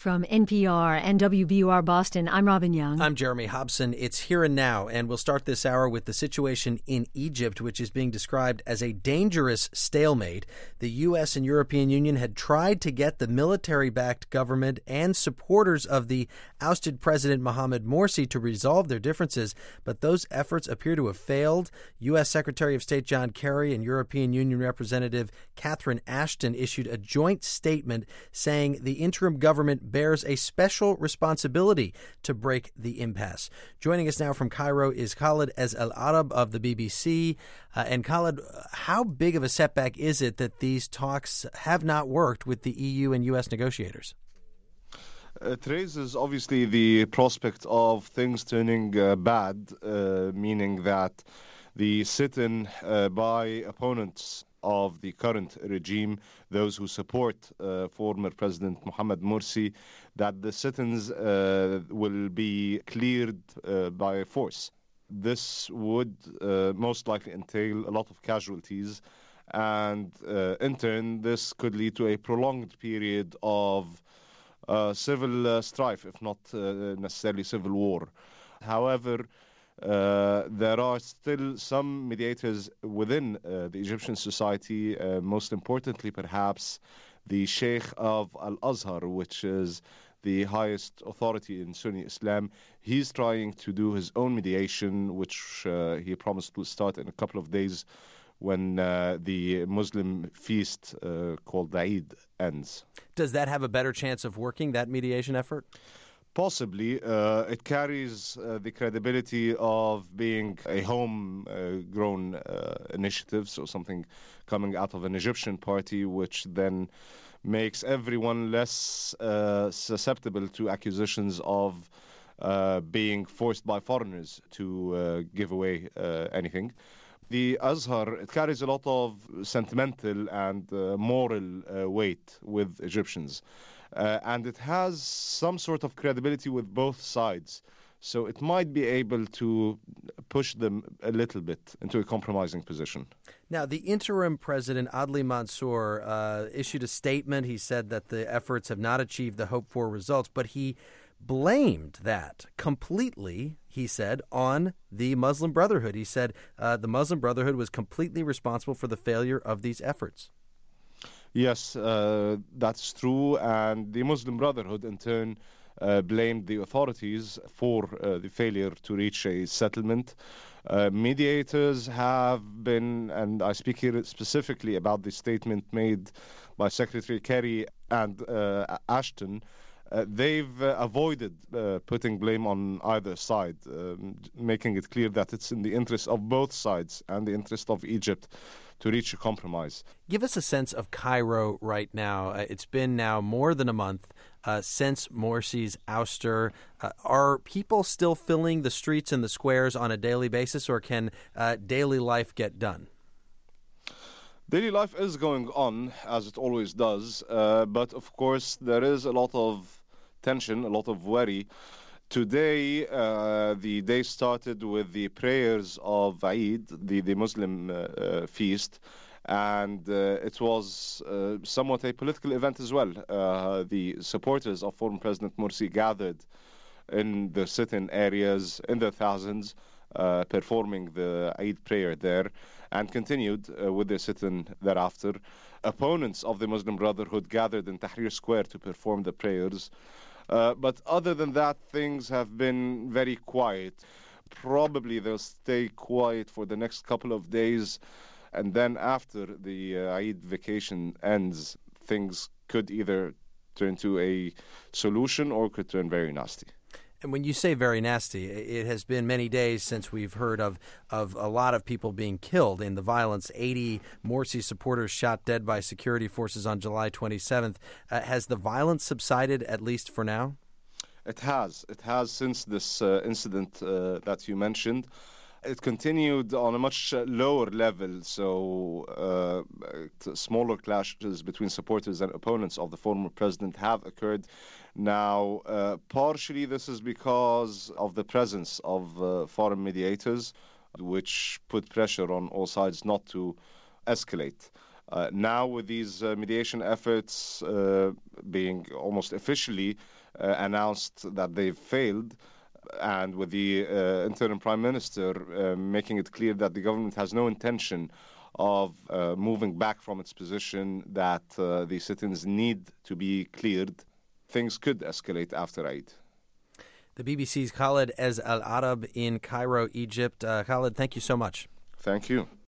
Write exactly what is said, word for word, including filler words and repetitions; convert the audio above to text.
From N P R and W B U R Boston, I'm Robin Young. I'm Jeremy Hobson. It's Here and Now, and we'll start this hour with the situation in Egypt, which is being described as a dangerous stalemate. The U S and European Union had tried to get the military-backed government and supporters of the ousted President Mohamed Morsi to resolve their differences, but those efforts appear to have failed. U S. Secretary of State John Kerry and European Union Representative Catherine Ashton issued a joint statement saying the interim government bears a special responsibility to break the impasse. Joining us now from Cairo is Khaled Ez El Arab of the B B C. Uh, and Khaled, how big of a setback is it that these talks have not worked with the E U and U S negotiators? It raises, obviously, the prospect of things turning uh, bad, uh, meaning that the sit-in uh, by opponents of the current regime, those who support uh, former President Mohamed Morsi, that the sit-ins uh, will be cleared uh, by force. This would uh, most likely entail a lot of casualties, and uh, in turn, this could lead to a prolonged period of uh, civil uh, strife, if not uh, necessarily civil war. However, Uh, there are still some mediators within uh, the Egyptian society, uh, most importantly perhaps the Sheikh of Al-Azhar, which is the highest authority in Sunni Islam. He's trying to do his own mediation, which uh, he promised will start in a couple of days when uh, the Muslim feast uh, called the Eid ends. Does that have a better chance of working, that mediation effort? Possibly. Uh, it carries uh, the credibility of being a homegrown uh, uh, initiative, so something coming out of an Egyptian party, which then makes everyone less uh, susceptible to accusations of uh, being forced by foreigners to uh, give away uh, anything. The Azhar, it carries a lot of sentimental and uh, moral uh, weight with Egyptians. Uh, and it has some sort of credibility with both sides. So it might be able to push them a little bit into a compromising position. Now, the interim president, Adli Mansour, uh, issued a statement. He said that the efforts have not achieved the hoped-for results, but he blamed that completely, he said, on the Muslim Brotherhood. He said uh, the Muslim Brotherhood was completely responsible for the failure of these efforts. Yes, uh, that's true. And the Muslim Brotherhood, in turn, uh, blamed the authorities for uh, the failure to reach a settlement. Uh, mediators have been, and I speak here specifically about the statement made by Secretary Kerry and uh, Ashton, uh, they've uh, avoided uh, putting blame on either side, um, making it clear that it's in the interest of both sides and the interest of Egypt to reach a compromise. Give us a sense of Cairo right now. Uh, it's been now more than a month uh, since Morsi's ouster. Uh, are people still filling the streets and the squares on a daily basis, or can uh, daily life get done? Daily life is going on, as it always does, uh, but of course there is a lot of tension, a lot of worry. Today, uh, the day started with the prayers of Eid, the, the Muslim uh, uh, feast, and uh, it was uh, somewhat a political event as well. Uh, the supporters of former President Morsi gathered in the sit-in areas in their thousands, uh, performing the Eid prayer there, and continued uh, with their sit-in thereafter. Opponents of the Muslim Brotherhood gathered in Tahrir Square to perform the prayers. Uh, but other than that, things have been very quiet. Probably they'll stay quiet for the next couple of days. And then after the uh, Eid vacation ends, things could either turn to a solution or could turn very nasty. And when you say very nasty, it has been many days since we've heard of, of a lot of people being killed in the violence. eighty Morsi supporters shot dead by security forces on July twenty-seventh. Uh, has the violence subsided, at least for now? It has. It has since this uh, incident uh, that you mentioned. It continued on a much lower level, so uh, smaller clashes between supporters and opponents of the former president have occurred. Now, uh, partially this is because of the presence of uh, foreign mediators, which put pressure on all sides not to escalate. Uh, now, with these uh, mediation efforts uh, being almost officially uh, announced that they've failed, and with the uh, interim prime minister uh, making it clear that the government has no intention of uh, moving back from its position that uh, the sit-ins need to be cleared, things could escalate after Eid. The B B C's Khaled Ez Al Arab in Cairo, Egypt. Uh, Khaled, thank you so much. Thank you.